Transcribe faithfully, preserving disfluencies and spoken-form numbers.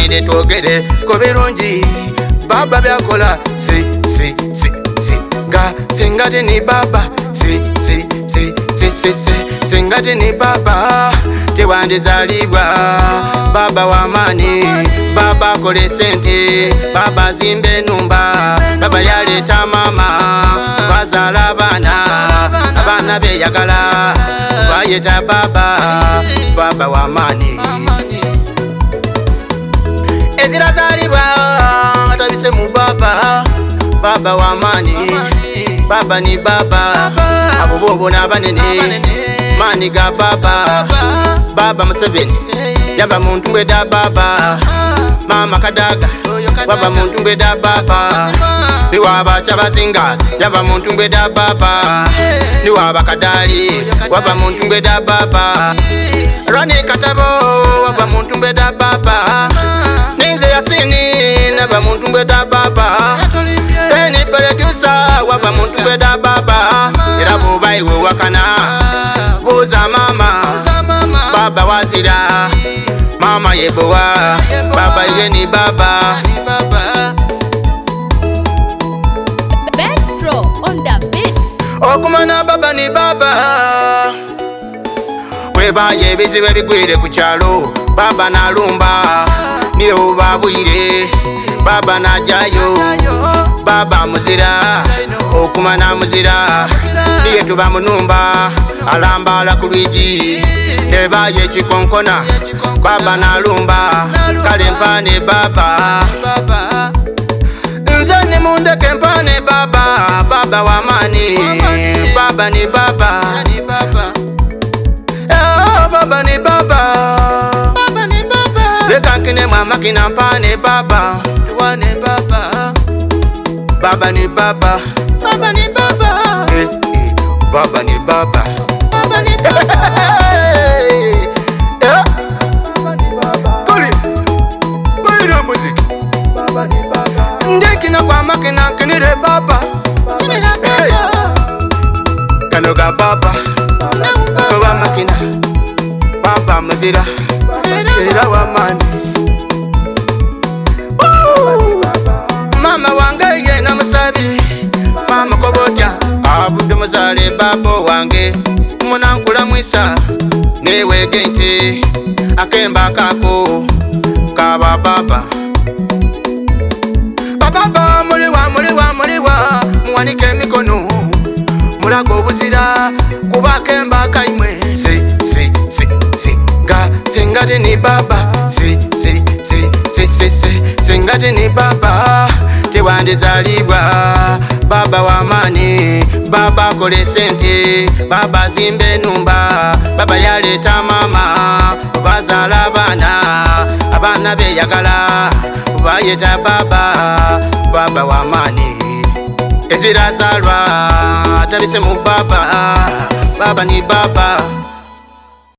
tugende twogere ku birungi baba byakola. Si si si si nga singati ni baba. Si si si si si si singati ni baba tewandizalibwa. Baba w'amaanyi, baba kole sente, baba zimbe numba, baba yaleta mama bazaala abaana, abaana beyagala bayeta baba. Baba w'amaanyi ezirazaalibwa tabise mu baba. Baba w'amaanyi, baba ni baba, abo bobo n'abanene maani ga baba. Baba Museveni yava mu ntumbwe da baba. Mama Kadaga wava mu ntumbwe da baba. Niwaba Kyabazinga yava mu ntumbwe da baba. Niwaba Kadali wava mu ntumbwe da baba. Rani Katabo wava mu ntumbwe da baba. Ninze Yasini nava mu ntumbwe da baba. Eni Producer wava mu ntumbwe da baba. Era buba iwe wakana buza mama. Baba wazira mama yebowa. Baba iwe ni baba. Bedro on the beats. Okumana baba ni baba. Webaye ebizibu ebigwire ku kyalo baba nalumba. Niyo babwire baba najayo. Baba muzira okumana muzira. Niye tuba munumba alambala ku lwigi. Ebaye ekikonkona baba nalumba. Kale mpane baba. Nze ni mundeke mpane baba. Baba w'amaanyi, baba ni baba. Oh, baba ni baba. Leka nkine mama kina mpane baba. Baba ni baba. Baba ni baba. Eh, eh, baba ni baba. Baba ni baba. Eh, baba ni baba. Kuli. Bwira muziki. Baba ni baba. Ndekina kwa makina kinire baba. Kinire baba. Kanoga baba. Baba makina. Baba muzira. Era w'amaanyi. Mama wange ye namusabi. Mama kobotya abude muzale baba wange. Munankula mwisa newe gente akemba kako kaba baba. Baba muliwa muliwa muliwa muwanike emikono mulaga obuzira kuba kemba kaimwe. Si si si si nga singati ni baba. Si si si si si si singati ni baba tewandizalibwa. Baba w'amaanyi, baba kole sente, baba zimbe numba, baba yaleta mama bazaala abaana, abaana beyagala bayeta baba. Baba w'amaanyi ezirazaalwa tabise mu baba. Baba ni baba.